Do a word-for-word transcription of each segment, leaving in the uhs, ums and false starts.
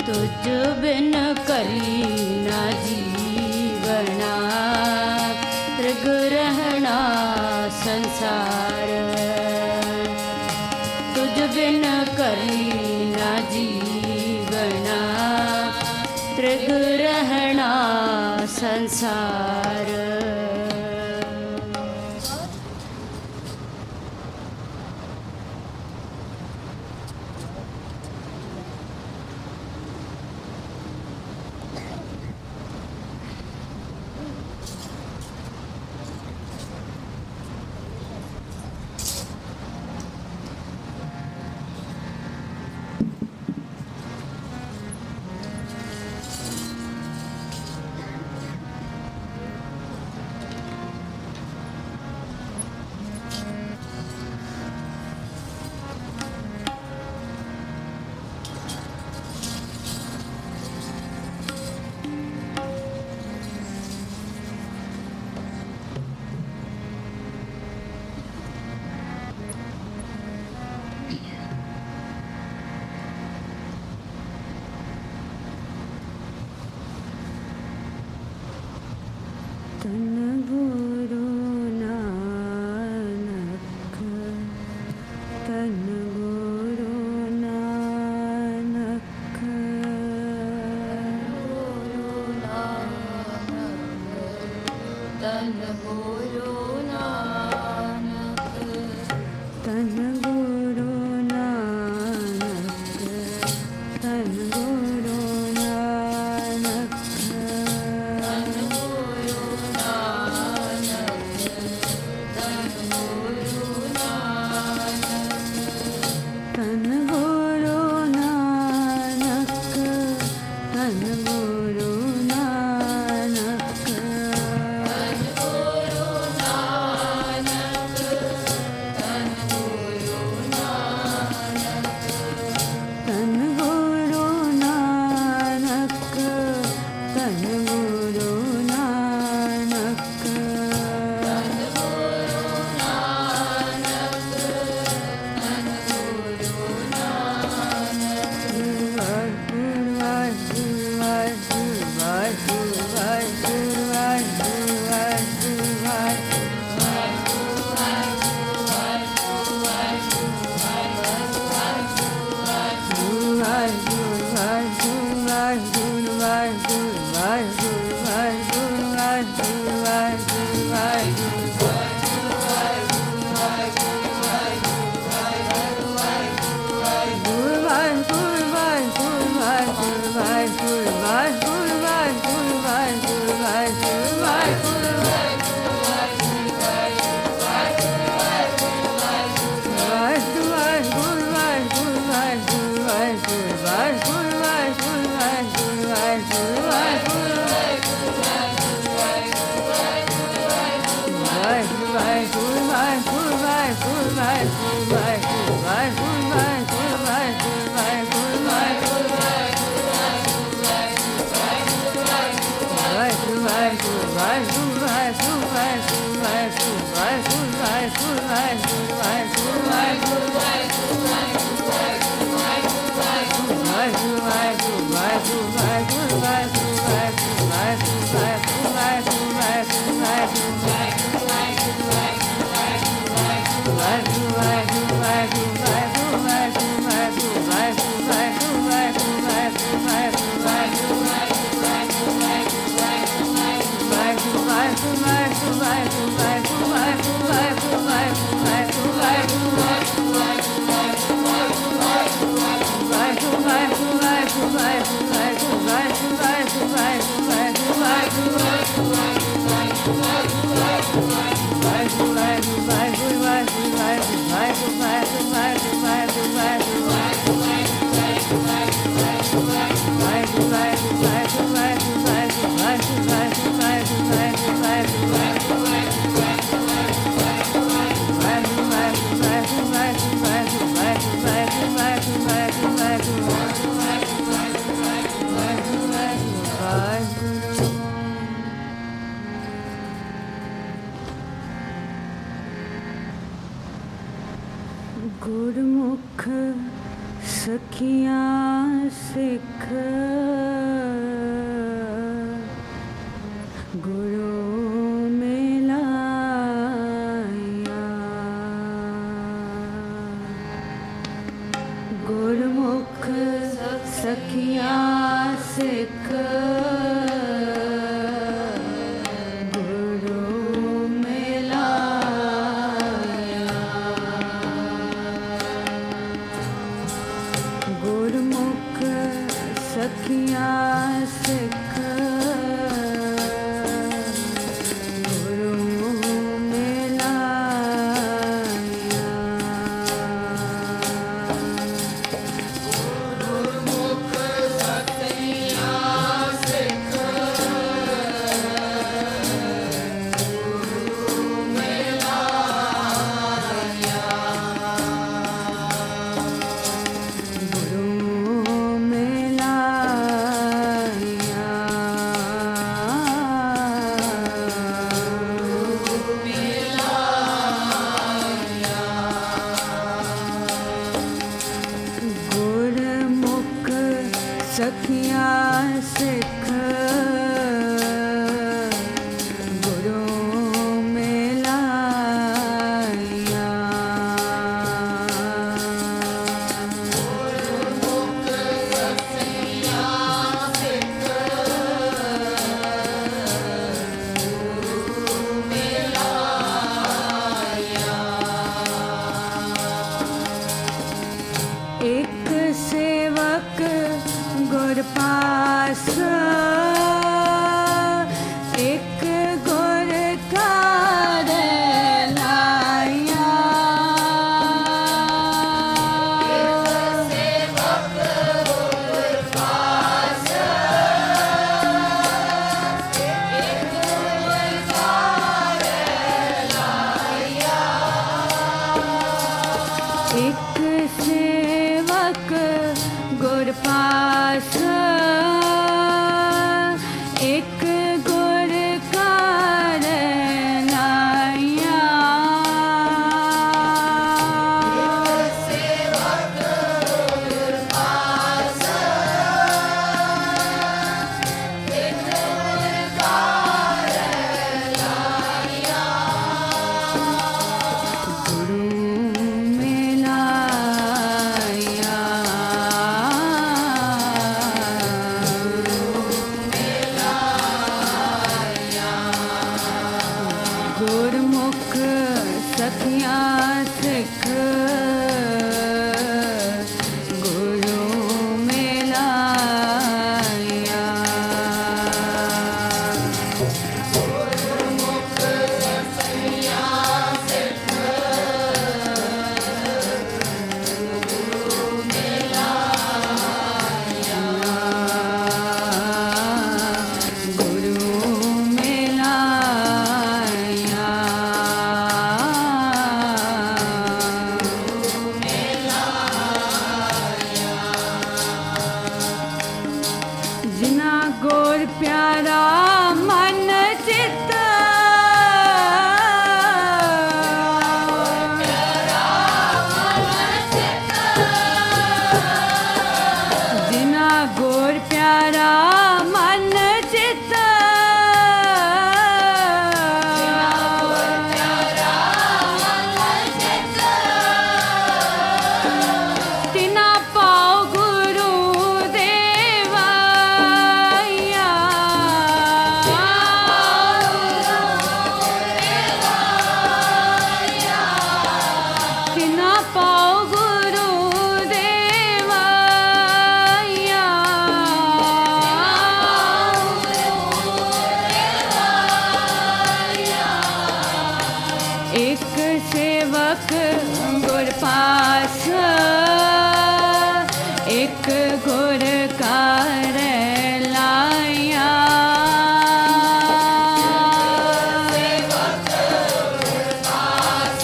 तुझ बिन करी न जीवना, त्रिग रहना संसार। तुझ बिन करी न जीवना, त्रिग रहना संसार। गुरमुख सखियाँ सिख गुरु मिलाया, गुरमुख सखिया सिख, गुरु मिलाया, गुरमुख सखिया सिख, सखिया सिख, गुरु मिलाया, गुरमुख सखिया सिख, गुरु मिलाया, एक सेवक गुर पास, एक गुर कार लाया, एक सेवक गुर पास, एक गुर कार लाया, एक सेवक गुर पास, एक गुर कार लाया, एक सेवक गुर पास, एक गुर कार लाया, गुरु मिलाया, गुरमुख सखिया सिख, गुरु मिलाया, गुरमुख सखिया सिख, गुरु मिलाया, गुरु मिलाया, जिना गोर प्यारा मन चित, जिना गोर प्यारा मन चित, तिना पाओ गुरु देवाया, तिना पाओ गुरु देवाया, एक सेवक गुर पास, एक गुर कार लाया, सेवक गुर पास,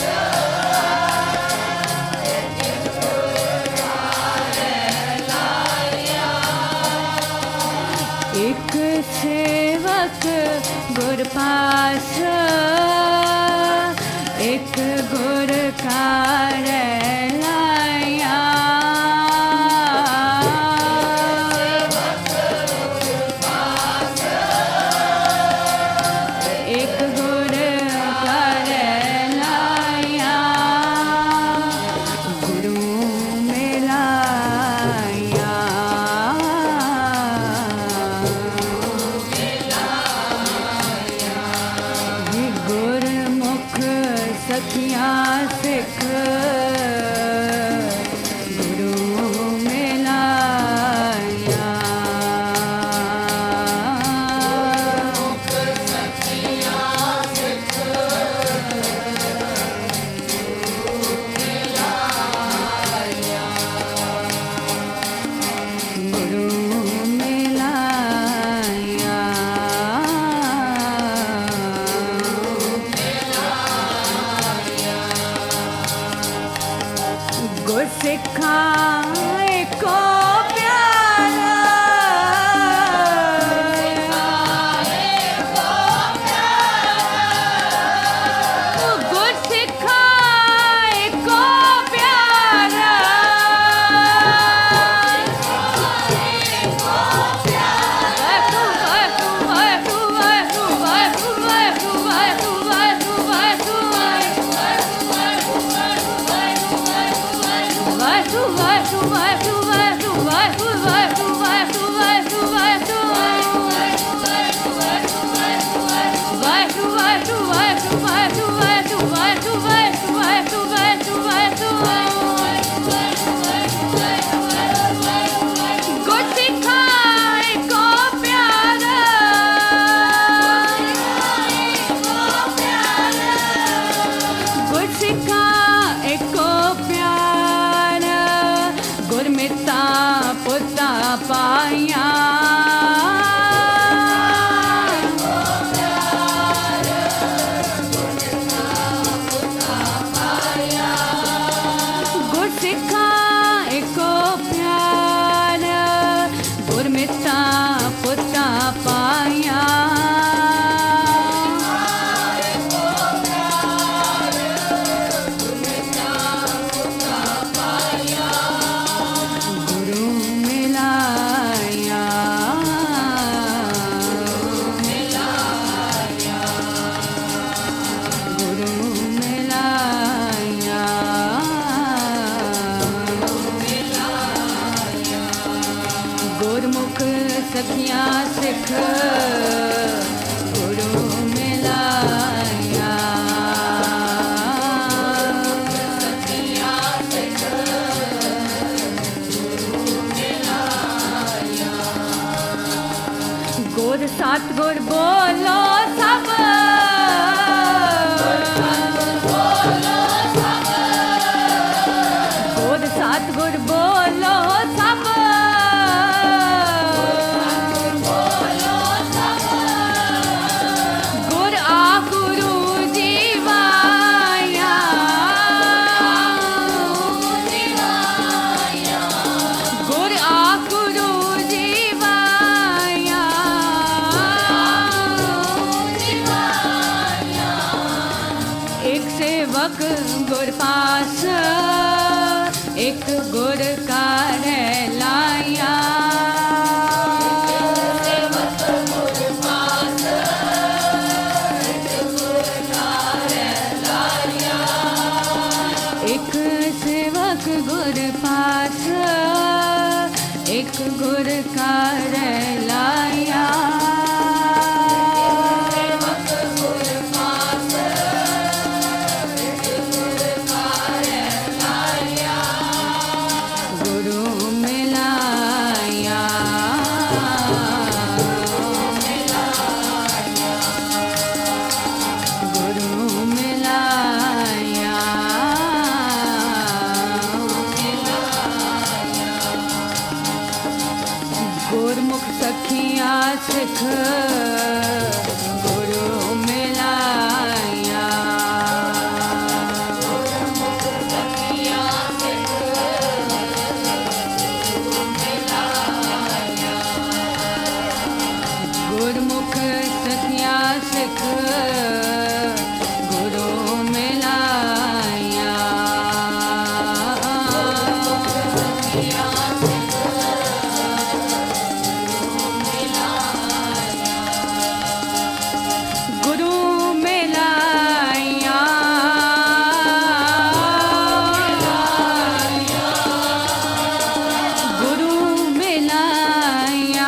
एक गुर कार लाया, एक सेवक गुर पास, एक गुर कार लाया, गुरमुख सखियाँ सिख गुरु मिलाया। गुर सतगुर बोलो सब गुर सतगुर बोलो सब गुर आ गुरु जीवाया गुर आ गुरु जीवाया। एक सेवक गुर पास एक गुर का लाया। एक सेवक गुर पास एक गुर का लाया। गुरु मिलाया गुरु मिलाया। गुरमुख सखियाँ सिख गुरु मिलाया। गुरमुख सखियाँ सिख गुरु मिलाया। गुरु मिलाया गुरु मिलाया।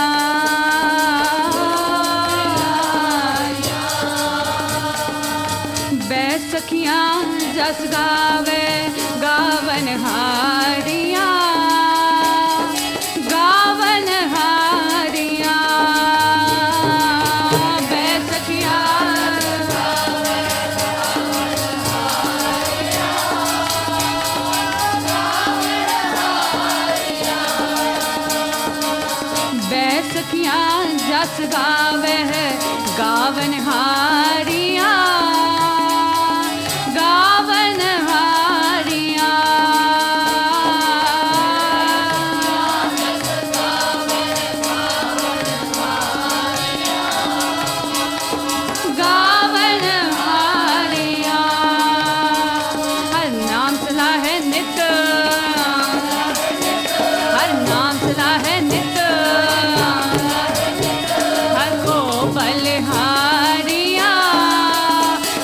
बैसखियाँ जस गावे गावन हारिया गावन हारिया। बैसखियाँ बैसखियाँ जस गावे गावन हारिया गावन हारिया। गावन हारिया। हर नाम सला है नित हर नाम सला है नित हर को बलिहारिया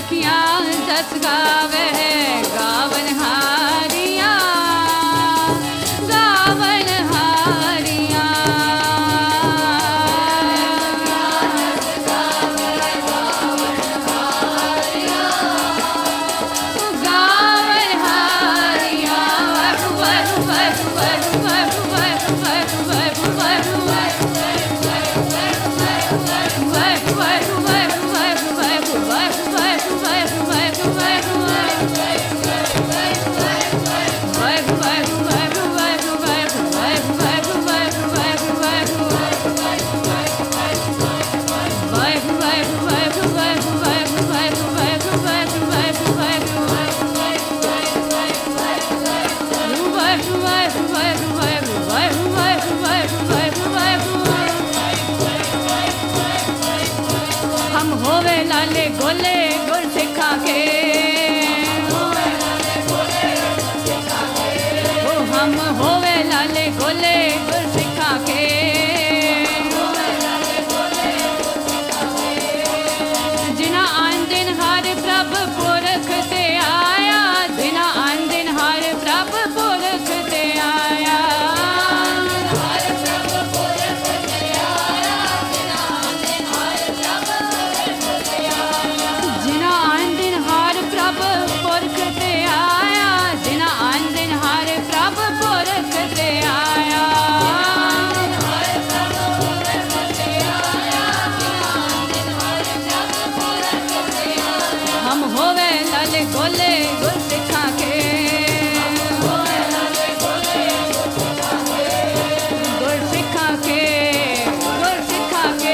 सखियां जस गावे गावन हारिया गावन हारिया गावन हारिया वरु वरु वरु वरु वरु वरु वरु वरु हम होवे लाले गोले गुर सिखा के ओ हम होवे लाले गोले गुर सिखा के जिना आन दिन हर प्रभ पुरख ते आया जिना आन दिन हर प्रभ पुरख ते आया जिना आन दिन हर प्रभ पुरख ते आया जिना आन दिन हर प्रभ पुरख ते आया हम होवे लाले गोले गुर सिखा के गुर सिखा के गुर सिखा के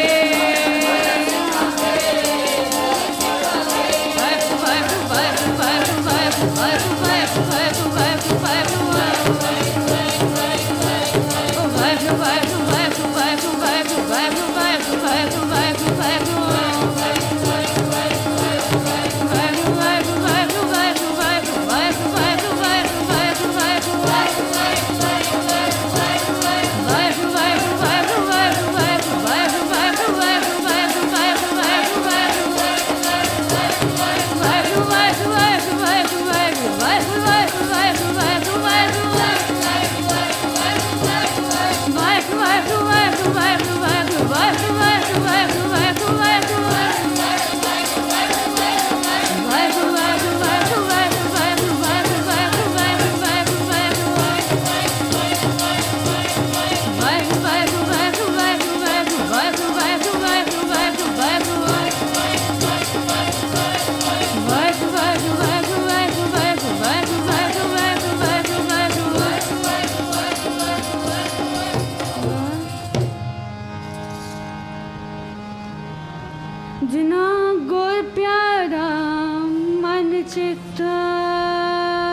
जिना गुर प्यारा मन चित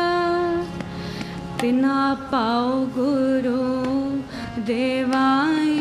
तिना पाओ गुरु देवाई